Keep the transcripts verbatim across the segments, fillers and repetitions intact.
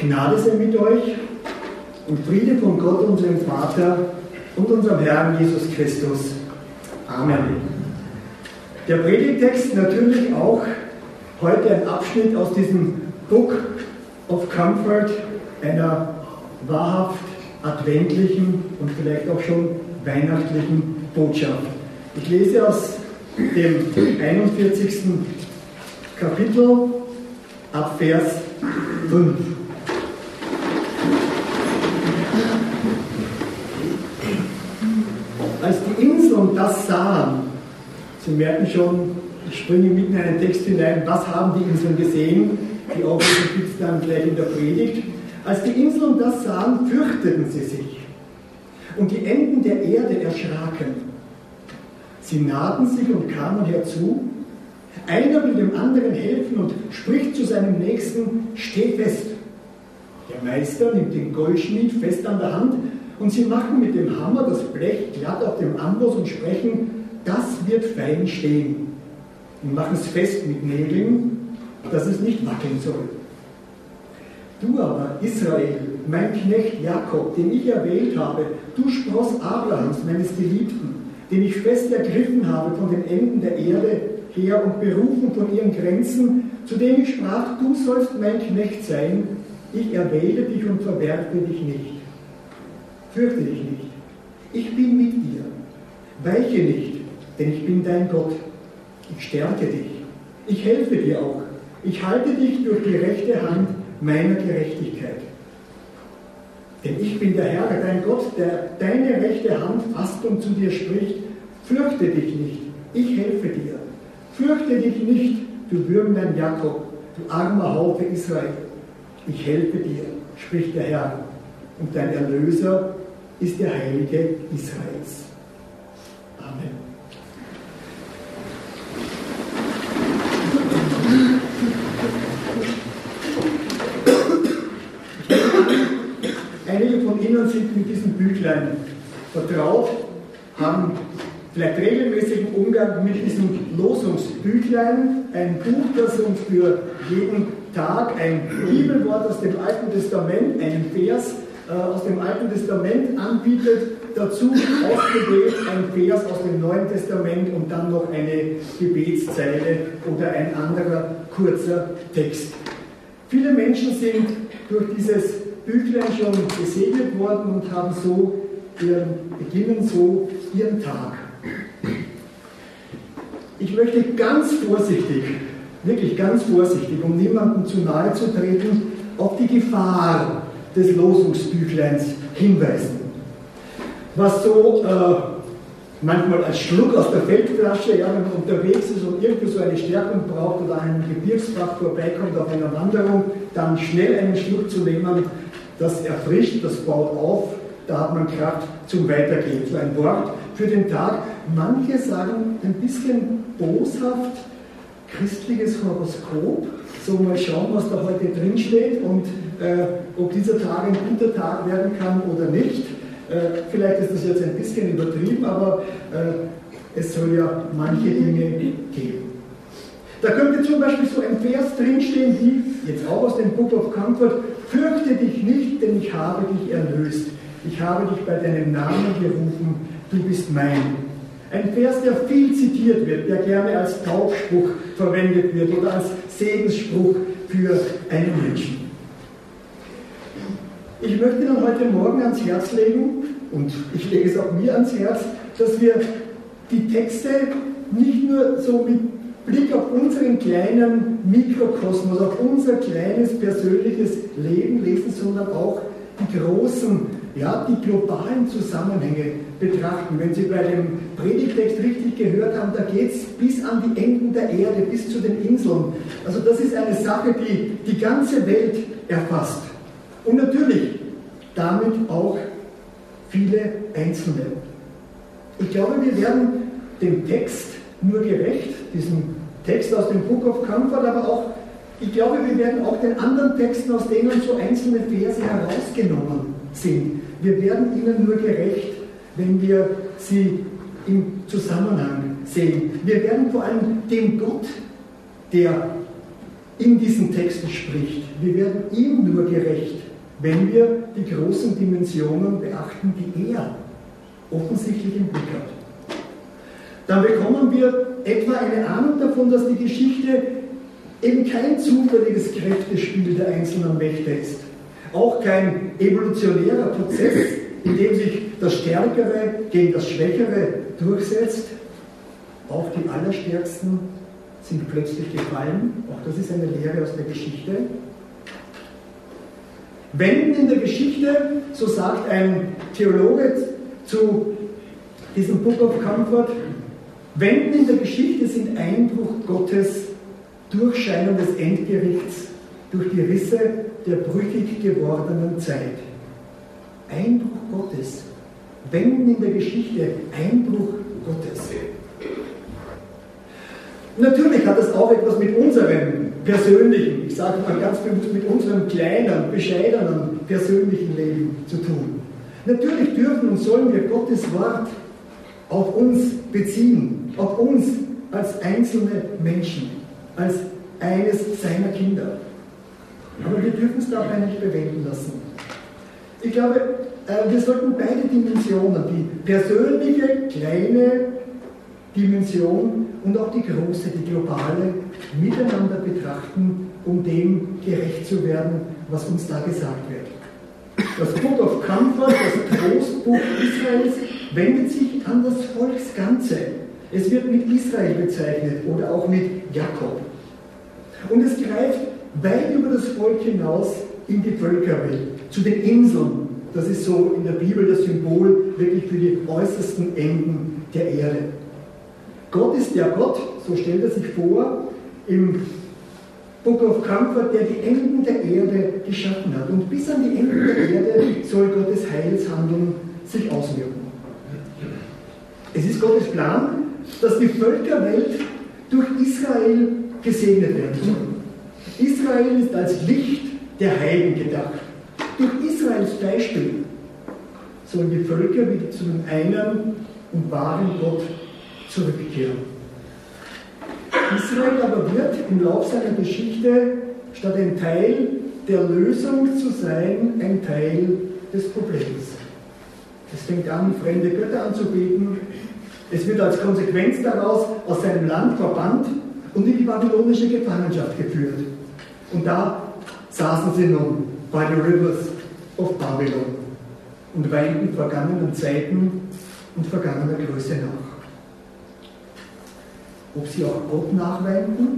Gnade sei mit euch und Friede von Gott, unserem Vater und unserem Herrn Jesus Christus. Amen. Der Predigtext natürlich auch heute ein Abschnitt aus diesem Book of Comfort, einer wahrhaft adventlichen und vielleicht auch schon weihnachtlichen Botschaft. Ich lese aus dem einundvierzigsten Kapitel ab Vers fünf. Als die Inseln das sahen, Sie merken schon, ich springe mitten in einen Text hinein, was haben die Inseln gesehen? Die Auflösung gibt es dann gleich in der Predigt. Als die Inseln das sahen, fürchteten sie sich und die Enden der Erde erschraken. Sie nahten sich und kamen herzu. Einer will dem anderen helfen und spricht zu seinem Nächsten: Steh fest. Der Meister nimmt den Goldschmied fest an der Hand und sie machen mit dem Hammer das Blech glatt auf dem Amboss und sprechen: Das wird fein stehen. Und machen es fest mit Nägeln, dass es nicht wackeln soll. Du aber, Israel, mein Knecht Jakob, den ich erwählt habe, du Spross Abrahams, meines Geliebten, den ich fest ergriffen habe von den Enden der Erde her und berufen von ihren Grenzen, zu dem ich sprach: Du sollst mein Knecht sein, ich erwähle dich und verwerfe dich nicht. Fürchte dich nicht, ich bin mit dir, weiche nicht, denn ich bin dein Gott. Ich stärke dich, ich helfe dir auch, ich halte dich durch die rechte Hand meiner Gerechtigkeit. Denn ich bin der Herr, dein Gott, der deine rechte Hand fasst und zu dir spricht: Fürchte dich nicht, ich helfe dir. Fürchte dich nicht, du Würmlein Jakob, du armer Haufe Israel. Ich helfe dir, spricht der Herr, und dein Erlöser ist der Heilige Israels. Amen. Einige von Ihnen sind mit diesem Büchlein vertraut, haben vielleicht regelmäßigen Umgang mit diesem Losungsbüchlein, ein Buch, das uns für jeden Tag ein Bibelwort aus dem Alten Testament, einen Vers äh, aus dem Alten Testament anbietet, dazu ausgewählt ein Vers aus dem Neuen Testament und dann noch eine Gebetszeile oder ein anderer kurzer Text. Viele Menschen sind durch dieses Büchlein schon gesegnet worden und haben so ihren, beginnen so ihren Tag. Ich möchte ganz vorsichtig, wirklich ganz vorsichtig, um niemandem zu nahe zu treten, auf die Gefahr des Losungsbüchleins hinweisen. Was so äh, manchmal als Schluck aus der Feldflasche, ja, wenn man unterwegs ist und irgendwie so eine Stärkung braucht oder ein Gebirgsbach vorbeikommt auf einer Wanderung, dann schnell einen Schluck zu nehmen, das erfrischt, das baut auf, da hat man Kraft zum Weitergehen. So ein Wort für den Tag. Manche sagen ein bisschen boshaft, christliches Horoskop, so mal schauen, was da heute drin steht und äh, ob dieser Tag ein guter Tag werden kann oder nicht. Äh, vielleicht ist das jetzt ein bisschen übertrieben, aber äh, es soll ja manche Dinge geben. Da könnte zum Beispiel so ein Vers drinstehen, wie jetzt auch aus dem Book of Comfort: Fürchte dich nicht, denn ich habe dich erlöst. Ich habe dich bei deinem Namen gerufen, du bist mein. Ein Vers, der viel zitiert wird, der gerne als Taufspruch verwendet wird oder als Segensspruch für einen Menschen. Ich möchte Ihnen heute Morgen ans Herz legen, und ich lege es auch mir ans Herz, dass wir die Texte nicht nur so mit Blick auf unseren kleinen Mikrokosmos, auf unser kleines persönliches Leben lesen, sondern auch die großen, ja, die globalen Zusammenhänge betrachten. Wenn Sie bei dem Predigtext richtig gehört haben, da geht es bis an die Enden der Erde, bis zu den Inseln. Also das ist eine Sache, die die ganze Welt erfasst. Und natürlich damit auch viele Einzelne. Ich glaube, wir werden dem Text nur gerecht, diesem Text aus dem Book of Comfort, aber auch, ich glaube, wir werden auch den anderen Texten, aus denen so einzelne Verse herausgenommen sind. Wir werden ihnen nur gerecht, wenn wir sie im Zusammenhang sehen. Wir werden vor allem dem Gott, der in diesen Texten spricht. Wir werden ihm nur gerecht, wenn wir die großen Dimensionen beachten, die er offensichtlich im Blick hat. Dann bekommen wir etwa eine Ahnung davon, dass die Geschichte eben kein zufälliges Kräftespiel der einzelnen Mächte ist. Auch kein evolutionärer Prozess, in dem sich das Stärkere gegen das Schwächere durchsetzt. Auch die Allerstärksten sind plötzlich gefallen. Auch das ist eine Lehre aus der Geschichte. Wenden in der Geschichte, so sagt ein Theologe zu diesem Book of Comfort, Wenden in der Geschichte sind Einbruch Gottes, Durchscheinen des Endgerichts durch die Risse der brüchig gewordenen Zeit. Einbruch Gottes. Wenden in der Geschichte, Einbruch Gottes. Natürlich hat das auch etwas mit unserem persönlichen, ich sage mal ganz bewusst, mit unserem kleinen, bescheidenen persönlichen Leben zu tun. Natürlich dürfen und sollen wir Gottes Wort auf uns beziehen, auf uns als einzelne Menschen, als eines seiner Kinder. Aber wir dürfen es dabei nicht bewenden lassen. Ich glaube, wir sollten beide Dimensionen, die persönliche, kleine Dimension und auch die große, die globale, miteinander betrachten, um dem gerecht zu werden, was uns da gesagt wird. Das Book of Comfort, das Trostbuch Israels, wendet sich an das Volksganze. Es wird mit Israel bezeichnet oder auch mit Jakob. Und es greift weit über das Volk hinaus in die Völkerwelt, zu den Inseln. Das ist so in der Bibel das Symbol wirklich für die äußersten Enden der Erde. Gott ist der Gott, so stellt er sich vor, im Book of Comfort, der die Enden der Erde geschaffen hat. Und bis an die Enden der Erde soll Gottes Heilshandeln sich auswirken. Es ist Gottes Plan, dass die Völkerwelt durch Israel gesegnet werden soll. Israel ist als Licht der Heiden gedacht. Durch Israels Beispiel sollen die Völker wieder zu dem einen und wahren Gott zurückkehren. Israel aber wird im Laufe seiner Geschichte statt ein Teil der Lösung zu sein, ein Teil des Problems. Es fängt an, fremde Götter anzubeten. Es wird als Konsequenz daraus aus seinem Land verbannt und in die babylonische Gefangenschaft geführt. Und da saßen sie nun by the rivers of Babylon und weinten vergangenen Zeiten und vergangener Größe nach. Ob sie auch Gott nachweinten?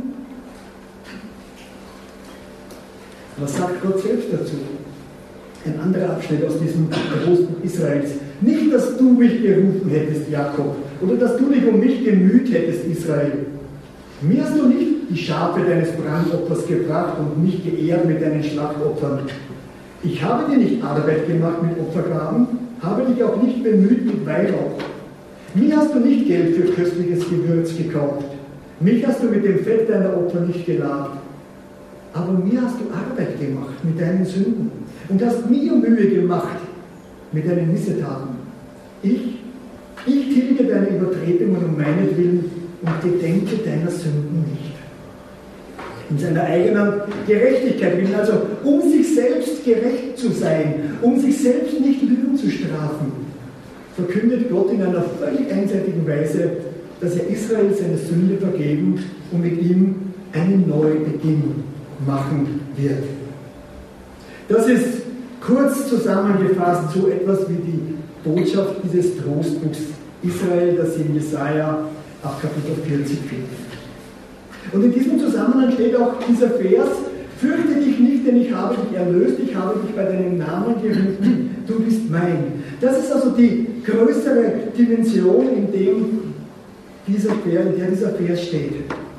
Was sagt Gott selbst dazu? Ein anderer Abschnitt aus diesem Trostbuch Israels. Nicht, dass du mich gerufen hättest, Jakob, oder dass du dich um mich gemüht hättest, Israel. Mir hast du nicht die Schafe deines Brandopfers gebracht und mich geehrt mit deinen Schlachtopfern. Ich habe dir nicht Arbeit gemacht mit Opfergaben, habe dich auch nicht bemüht mit Weihrauch. Mir hast du nicht Geld für köstliches Gewürz gekauft. Mich hast du mit dem Fett deiner Opfer nicht gelabt. Aber mir hast du Arbeit gemacht mit deinen Sünden und hast mir Mühe gemacht mit deinen Missetaten. Ich, ich tilge deine Übertretungen um meinetwillen und gedenke deiner Sünden nicht. In seiner eigenen Gerechtigkeit willen, also um sich selbst gerecht zu sein, um sich selbst nicht Lügen zu strafen, verkündet Gott in einer völlig einseitigen Weise, dass er Israel seine Sünde vergeben und mit ihm einen Neubeginn machen wird. Das ist kurz zusammengefasst so etwas wie die Botschaft dieses Trostbuchs Israel, das Sie in Jesaja ab Kapitel vierzig finden. Und in diesem Zusammenhang steht auch dieser Vers: Fürchte dich nicht, denn ich habe dich erlöst, ich habe dich bei deinem Namen gerufen, du bist mein. Das ist also die größere Dimension, in, dem dieser Vers, in der dieser Vers steht.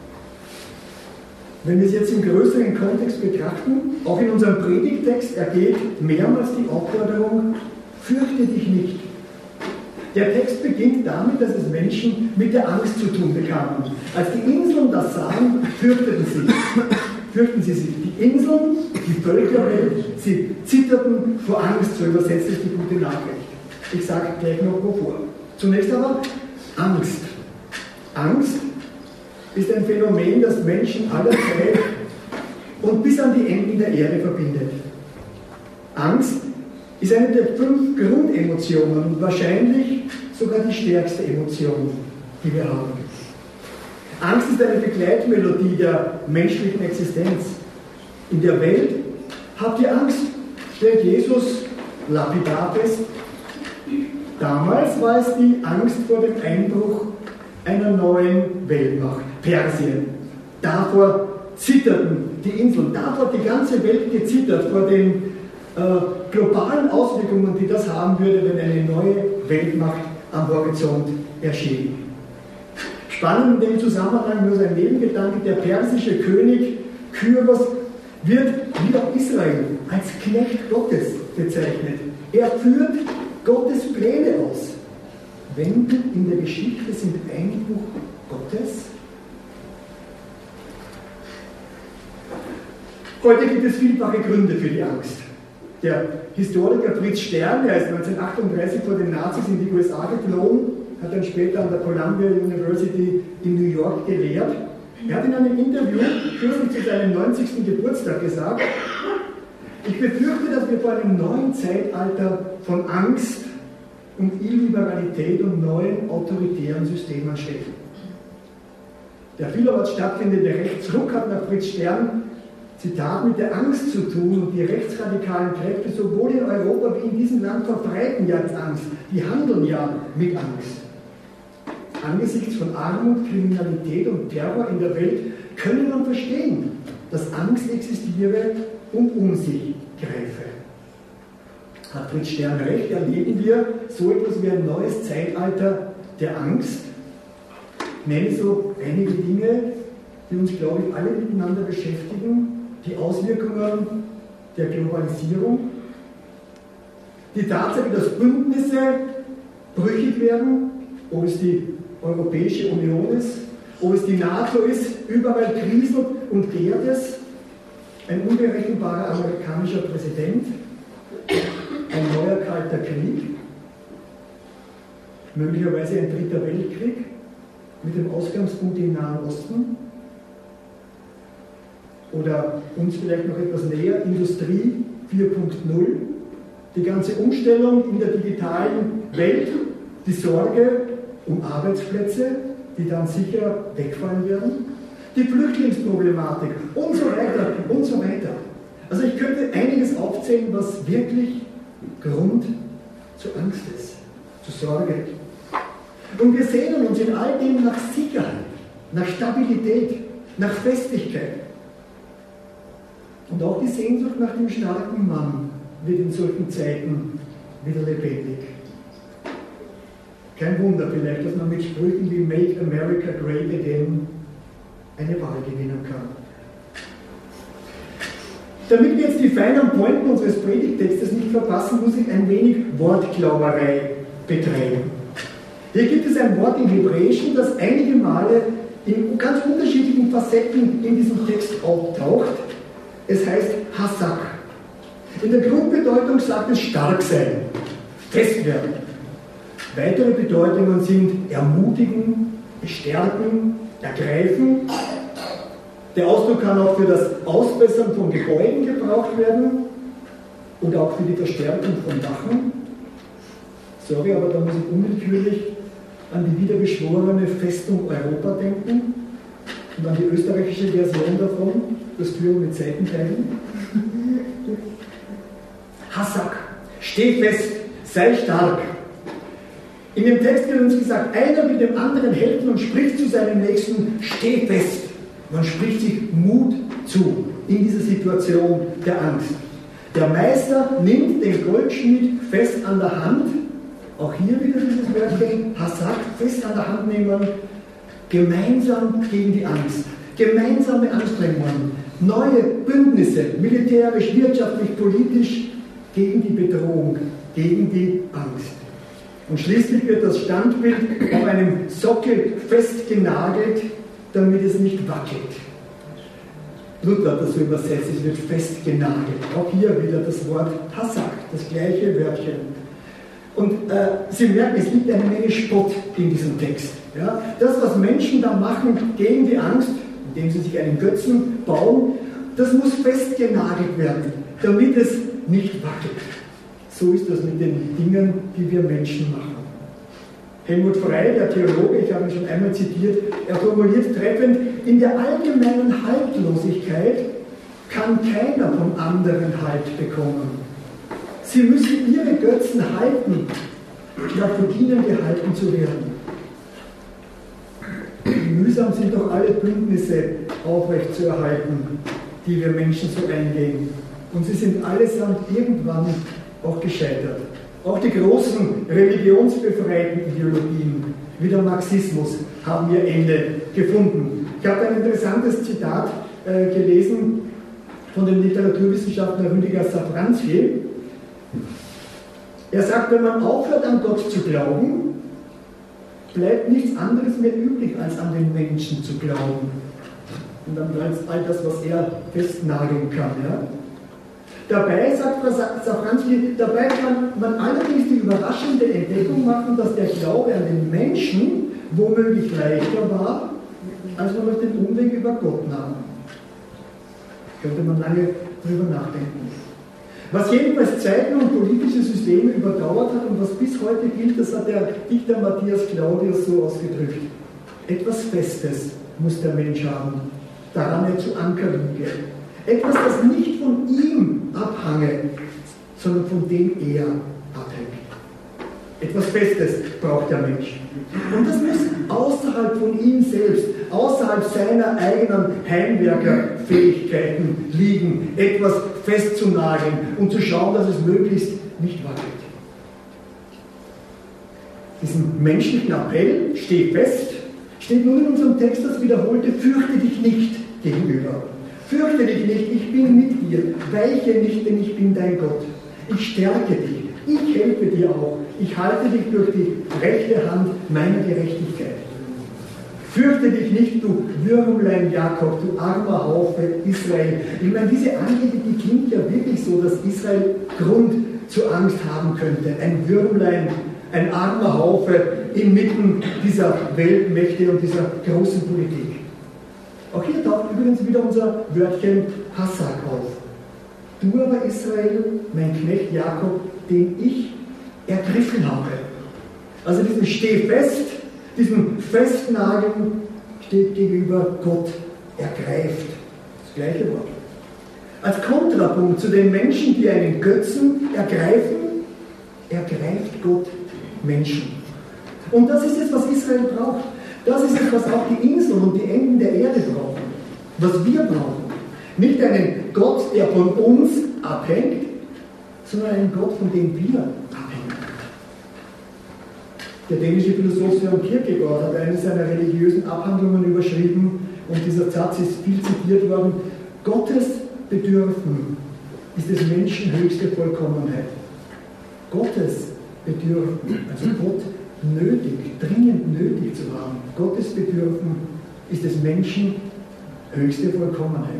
Wenn wir es jetzt im größeren Kontext betrachten, auch in unserem Predigtext ergeht mehrmals die Aufforderung: Fürchte dich nicht. Der Text beginnt damit, dass es Menschen mit der Angst zu tun bekamen. Als die Inseln das sahen, fürchteten sie. Fürchten sie sich. Die Inseln, die Völkerwelt, sie zitterten vor Angst, so übersetzt es die gute Nachricht. Ich sage gleich noch wovor. Zunächst aber Angst. Angst ist ein Phänomen, das Menschen aller Zeit und bis an die Enden der Erde verbindet. Angst ist eine der fünf Grundemotionen und wahrscheinlich sogar die stärkste Emotion, die wir haben. Angst ist eine Begleitmelodie der menschlichen Existenz. In der Welt habt ihr Angst, stellt Jesus lapidar fest. Damals war es die Angst vor dem Einbruch einer neuen Weltmacht, Persien. Davor zitterten die Inseln, davor hat die ganze Welt gezittert, vor den äh, globalen Auswirkungen, die das haben würde, wenn eine neue Weltmacht am Horizont erschien. Spannend in dem Zusammenhang nur sein Nebengedanke, der persische König Kyros wird wie auch Israel als Knecht Gottes bezeichnet. Er führt Gottes Pläne aus. Wenden in der Geschichte sind Einbruch Gottes. Heute gibt es vielfache Gründe für die Angst. Der Historiker Fritz Stern, der ist neunzehnhundertachtunddreißig vor den Nazis in die U S A geflohen, hat dann später an der Columbia University in New York gelehrt. Er hat in einem Interview kürzlich zu seinem neunzigsten Geburtstag gesagt, ich befürchte, dass wir vor einem neuen Zeitalter von Angst und Illiberalität und neuen autoritären Systemen stehen. Der vielerorts stattfindende Rechtsruck hat nach Fritz Stern, Zitat, mit der Angst zu tun und die rechtsradikalen Kräfte sowohl in Europa wie in diesem Land verbreiten ja Angst. Die handeln ja mit Angst. Angesichts von Armut, Kriminalität und Terror in der Welt können wir verstehen, dass Angst existiere und um sich greife. Hat Fritz Stern recht, erleben wir so etwas wie ein neues Zeitalter der Angst. Ich nenne so einige Dinge, die uns, glaube ich, alle miteinander beschäftigen. Die Auswirkungen der Globalisierung, die Tatsache, dass Bündnisse brüchig werden, ob es die Europäische Union ist, ob es die NATO ist, überall kriselt und gärt es, ein unberechenbarer amerikanischer Präsident, ein neuer kalter Krieg, möglicherweise ein dritter Weltkrieg mit dem Ausgangspunkt im Nahen Osten oder uns vielleicht noch etwas näher, Industrie vier Punkt null, die ganze Umstellung in der digitalen Welt, die Sorge um Arbeitsplätze, die dann sicher wegfallen werden, die Flüchtlingsproblematik und so weiter und so weiter. Also ich könnte einiges aufzählen, was wirklich Grund zur Angst ist, zur Sorge. Und wir sehnen uns in all dem nach Sicherheit, nach Stabilität, nach Festigkeit. Und auch die Sehnsucht nach dem starken Mann wird in solchen Zeiten wieder lebendig. Kein Wunder vielleicht, dass man mit Sprüchen wie Make America Great Again eine Wahl gewinnen kann. Damit wir jetzt die feinen Pointen unseres Predigtextes nicht verpassen, muss ich ein wenig Wortklauberei betreiben. Hier gibt es ein Wort im Hebräischen, das einige Male in ganz unterschiedlichen Facetten in diesem Text auftaucht. Es heißt Hasak. In der Grundbedeutung sagt es stark sein, fest werden. Weitere Bedeutungen sind ermutigen, bestärken, ergreifen. Der Ausdruck kann auch für das Ausbessern von Gebäuden gebraucht werden und auch für die Verstärkung von Wachen. Sorry, aber da muss ich unwillkürlich an die wiederbeschworene Festung Europa denken und an die österreichische Version davon, das Führen mit Seitenteilen. Hasak, steh fest, sei stark. In dem Text wird uns gesagt, einer will dem anderen helfen und spricht zu seinem Nächsten, steh fest. Man spricht sich Mut zu in dieser Situation der Angst. Der Meister nimmt den Goldschmied fest an der Hand, auch hier wieder dieses Wörtchen, Hasak, fest an der Hand nehmen, gemeinsam gegen die Angst, gemeinsame Anstrengungen, neue Bündnisse, militärisch, wirtschaftlich, politisch, gegen die Bedrohung, gegen die Angst. Und schließlich wird das Standbild auf einem Sockel festgenagelt, damit es nicht wackelt. Luther hat das so übersetzt, es wird festgenagelt. Auch hier wieder das Wort Hasak, das gleiche Wörtchen. Und äh, Sie merken, es gibt eine Menge Spott in diesem Text. Ja? Das, was Menschen da machen gegen die Angst, indem sie sich einen Götzen bauen, das muss festgenagelt werden, damit es nicht wackelt. So ist das mit den Dingen, die wir Menschen machen. Helmut Frey, der Theologe, ich habe ihn schon einmal zitiert, er formuliert treffend: In der allgemeinen Haltlosigkeit kann keiner vom anderen Halt bekommen. Sie müssen ihre Götzen halten, statt von ihnen gehalten zu werden. Wie mühsam sind doch alle Bündnisse aufrechtzuerhalten, die wir Menschen so eingehen. Und sie sind allesamt irgendwann auch gescheitert. Auch die großen religionsbefreiten Ideologien, wie der Marxismus, haben ihr Ende gefunden. Ich habe ein interessantes Zitat äh, gelesen von dem Literaturwissenschaftler Rüdiger Safranski. Er sagt, wenn man aufhört, an Gott zu glauben, bleibt nichts anderes mehr übrig, als an den Menschen zu glauben. Und dann bleibt all das, was er festnageln kann. Ja? Dabei, sagt Safranski, dabei kann man allerdings die überraschende Entdeckung machen, dass der Glaube an den Menschen womöglich leichter war, als man auf den Umweg über Gott nahm. Könnte man lange darüber nachdenken. Was jedenfalls Zeiten und politische Systeme überdauert hat und was bis heute gilt, das hat der Dichter Matthias Claudius so ausgedrückt: Etwas Festes muss der Mensch haben, daran er zu Anker liege. Etwas, das nicht von ihm abhange, sondern von dem er abhängt. Etwas Festes braucht der Mensch. Und das muss außerhalb von ihm selbst, außerhalb seiner eigenen Heimwerkerfähigkeiten liegen, etwas festzunageln und zu schauen, dass es möglichst nicht wackelt. Diesen menschlichen Appell, steh fest, steht nun in unserem Text das wiederholte: Fürchte dich nicht gegenüber. Fürchte dich nicht, ich bin mit dir. Weiche nicht, denn ich bin dein Gott. Ich stärke dich. Ich helfe dir auch. Ich halte dich durch die rechte Hand meiner Gerechtigkeit. Fürchte dich nicht, du Würmlein Jakob, du armer Haufe Israel. Ich meine, diese Anrede, die klingt ja wirklich so, dass Israel Grund zur Angst haben könnte. Ein Würmlein, ein armer Haufe inmitten dieser Weltmächte und dieser großen Politik. Auch hier taucht übrigens wieder unser Wörtchen Hassak auf. Du aber, Israel, mein Knecht Jakob, den ich ergriffen habe. Also diesen Steh fest, diesem Festnageln steht gegenüber Gott ergreift. Das gleiche Wort. Als Kontrapunkt zu den Menschen, die einen Götzen ergreifen, ergreift Gott Menschen. Und das ist es, was Israel braucht. Das ist es, was auch die Inseln und die Enden der Erde brauchen. Was wir brauchen. Nicht einen Gott, der von uns abhängt, sondern einen Gott, von dem wir abhängen. Der dänische Philosoph Søren Kierkegaard hat eine seiner religiösen Abhandlungen überschrieben, und dieser Satz ist viel zitiert worden: Gottes Bedürfen ist des Menschen höchste Vollkommenheit. Gottes Bedürfen, also Gott nötig, dringend nötig zu haben. Gottes Bedürfen ist des Menschen höchste Vollkommenheit.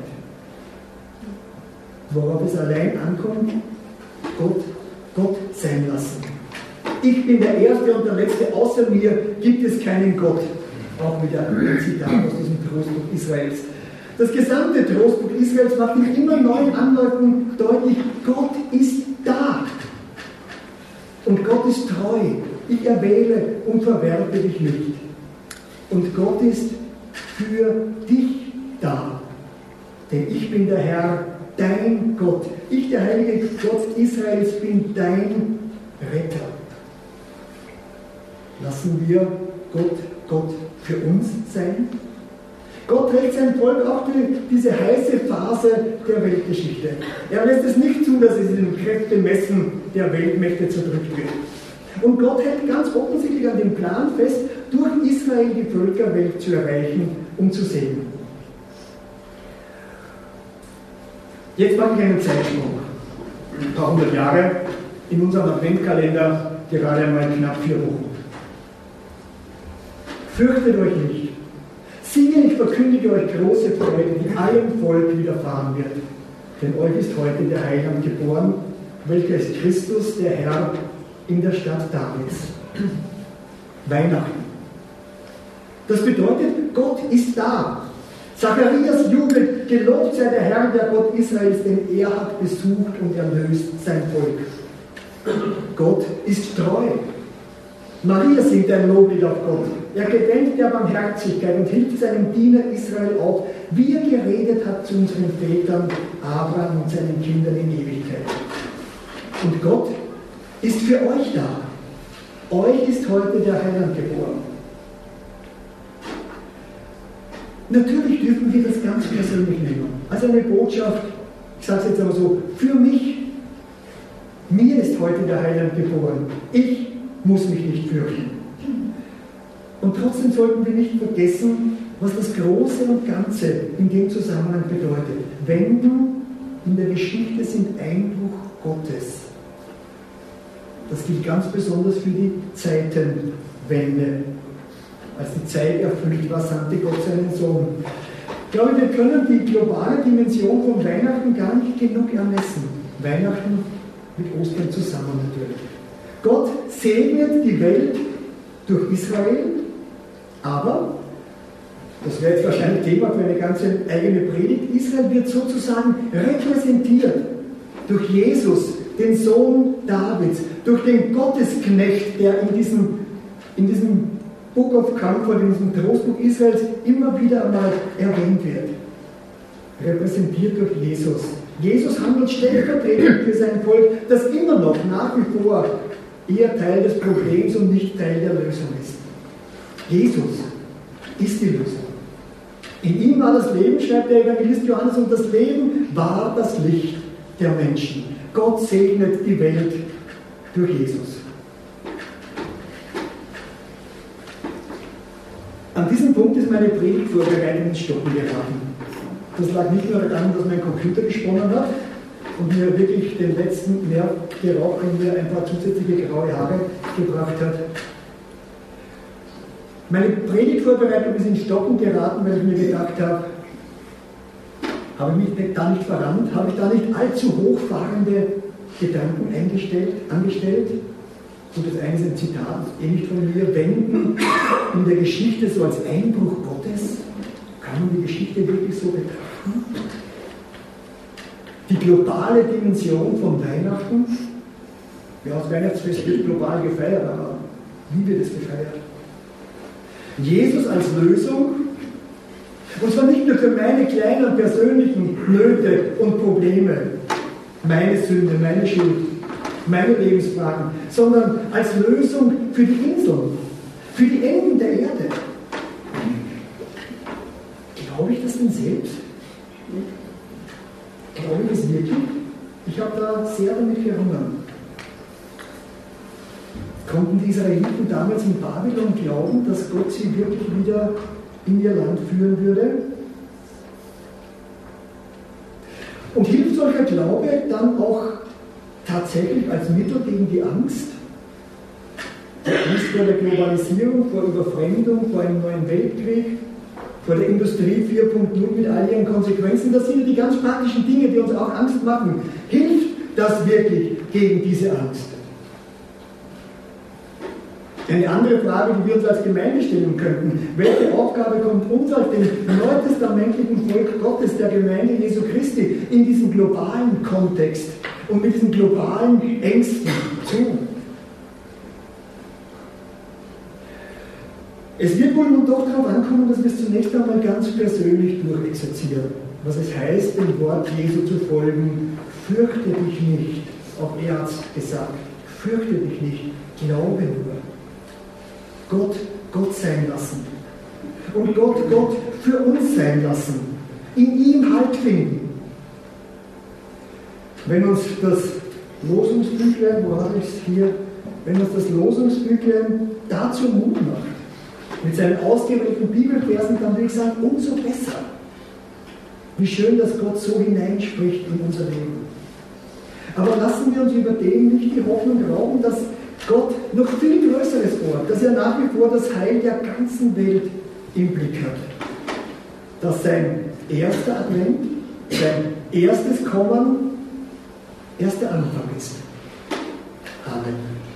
Worauf es allein ankommt, Gott, Gott sein lassen. Ich bin der Erste und der Letzte, außer mir gibt es keinen Gott. Auch wieder ein Zitat aus diesem Trostbuch Israels. Das gesamte Trostbuch Israels macht in immer neuen Anläufen deutlich: Gott ist da. Und Gott ist treu. Ich erwähle und verwerfe dich nicht. Und Gott ist für dich da. Denn ich bin der Herr, dein Gott. Ich, der heilige Gott Israels, bin dein Retter. Lassen wir Gott, Gott für uns sein? Gott trägt sein Volk auch durch diese heiße Phase der Weltgeschichte. Er lässt es nicht zu, dass es in den Kräftemessen der Weltmächte zerdrückt wird. Und Gott hält ganz offensichtlich an dem Plan fest, durch Israel die Völkerwelt zu erreichen, um zu segnen. Jetzt mache ich einen Zeitsprung. Ein paar hundert Jahre, in unserem Adventkalender gerade einmal knapp vier Wochen. Fürchtet euch nicht. Siehe, ich verkündige euch große Freude, die allem Volk widerfahren wird. Denn euch ist heute der Heiland geboren, welcher ist Christus, der Herr, in der Stadt Davids. Weihnachten. Das bedeutet, Gott ist da. Zacharias jubelt, gelobt sei der Herr, der Gott Israels, denn er hat besucht und erlöst sein Volk. Gott ist treu. Maria singt ein Loblied auf Gott. Er gedenkt der Barmherzigkeit und hilft seinem Diener Israel auf, wie er geredet hat zu unseren Vätern, Abraham und seinen Kindern in Ewigkeit. Und Gott ist für euch da. Euch ist heute der Heiland geboren. Natürlich dürfen wir das ganz persönlich nehmen. Also eine Botschaft, ich sage es jetzt aber so, für mich, mir ist heute der Heiland geboren. Ich muss mich nicht fürchten. Und trotzdem sollten wir nicht vergessen, was das Große und Ganze in dem Zusammenhang bedeutet. Wenden in der Geschichte sind Einbruch Gottes. Das gilt ganz besonders für die Zeitenwende. Als die Zeit erfüllt war, sandte Gott seinen Sohn. Ich glaube, wir können die globale Dimension von Weihnachten gar nicht genug ermessen. Weihnachten mit Ostern zusammen natürlich. Gott segnet die Welt durch Israel, aber, das wäre jetzt wahrscheinlich Thema für eine ganze eigene Predigt, Israel wird sozusagen repräsentiert durch Jesus, den Sohn Davids, durch den Gottesknecht, der in diesem, in diesem Book of Comfort, in diesem Trostbuch Israels immer wieder einmal erwähnt wird. Repräsentiert durch Jesus. Jesus handelt stellvertretend für sein Volk, das immer noch nach wie vor eher Teil des Problems und nicht Teil der Lösung ist. Jesus ist die Lösung. In ihm war das Leben, schreibt der Evangelist Johannes, und das Leben war das Licht der Menschen. Gott segnet die Welt durch Jesus. An diesem Punkt ist meine Predigtvorbereitung ins Stocken geraten. Das lag nicht nur daran, dass mein Computer gesponnen hat und mir wirklich den letzten Nerv geraucht und mir ein paar zusätzliche graue Haare gebracht hat. Meine Predigtvorbereitung ist ins Stocken geraten, weil ich mir gedacht habe, habe ich mich da nicht verrannt, habe ich da nicht allzu hochfahrende Gedanken eingestellt, angestellt. Und das eine ist ein Zitat, eh nicht von mir, wenden in der Geschichte so als Einbruch Gottes. Kann man die Geschichte wirklich so betrachten? Die globale Dimension von Weihnachten, ja, das Weihnachtsfest wird global gefeiert, aber wie wird es gefeiert? Jesus als Lösung, und zwar nicht nur für meine kleinen persönlichen Nöte und Probleme, meine Sünde, meine Schuld, meine Lebensfragen, sondern als Lösung für die Inseln, für die Enden der Erde. Glaube ich das denn selbst? Glaube ich das wirklich? Ich habe da sehr damit gerungen. Konnten die Israeliten damals in Babylon glauben, dass Gott sie wirklich wieder in ihr Land führen würde? Und hilft solcher Glaube dann auch tatsächlich als Mittel gegen die Angst? Die Angst vor der Globalisierung, vor Überfremdung, vor einem neuen Weltkrieg, vor der Industrie vier Punkt null mit all ihren Konsequenzen. Das sind ja die ganz praktischen Dinge, die uns auch Angst machen. Hilft das wirklich gegen diese Angst? Eine andere Frage, die wir uns als Gemeinde stellen könnten: Welche Aufgabe kommt uns als dem neutestamentlichen Volk Gottes, der Gemeinde Jesu Christi, in diesem globalen Kontext und mit diesen globalen Ängsten zu? Es wird wohl nun doch darauf ankommen, dass wir es zunächst einmal ganz persönlich durchexerzieren, was es heißt, dem Wort Jesu zu folgen. Fürchte dich nicht, auch er hat es gesagt, fürchte dich nicht, glaube nur. Gott, Gott sein lassen. Und Gott, Gott für uns sein lassen. In ihm Halt finden. Wenn uns das Losungsbüchlein, wo habe ich es hier, wenn uns das Losungsbüchlein dazu Mut macht, mit seinen ausgewählten Bibelversen, dann würde ich sagen, umso besser. Wie schön, dass Gott so hineinspricht in unser Leben. Aber lassen wir uns über dem nicht die Hoffnung rauben, dass Gott noch viel Größeres vorhat, dass er nach wie vor das Heil der ganzen Welt im Blick hat. Dass sein erster Advent, sein erstes Kommen, erst der Anfang ist. Amen.